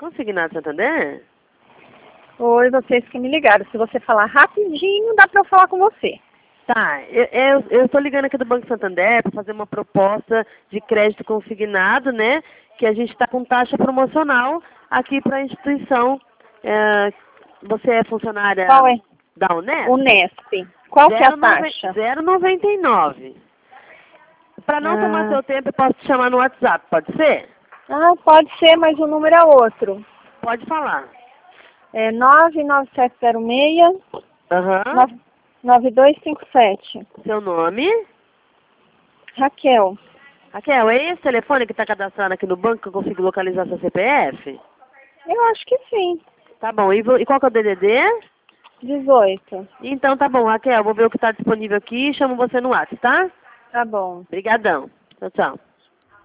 Consignado Santander? Oi, vocês que me ligaram. Se você falar rapidinho, dá para eu falar com você. Tá, eu estou ligando aqui do Banco Santander para fazer uma proposta de crédito consignado, né? Que a gente está com taxa promocional aqui para a instituição. Você é funcionária Qual é? da Unesp? Unesp. Qual que é a taxa? 0,99. Para não tomar seu tempo, eu posso te chamar no WhatsApp, pode ser? Pode ser, mas o número é outro. Pode falar. É 99706 Aham. 9257. Seu nome? Raquel. Raquel, é esse telefone que está cadastrado aqui no banco que eu consigo localizar seu CPF? Eu acho que sim. Tá bom, e qual que é o DDD? 18. Então tá bom, Raquel, vou ver o que está disponível aqui e chamo você no WhatsApp, tá? Tá bom. Obrigadão. Tchau, tchau.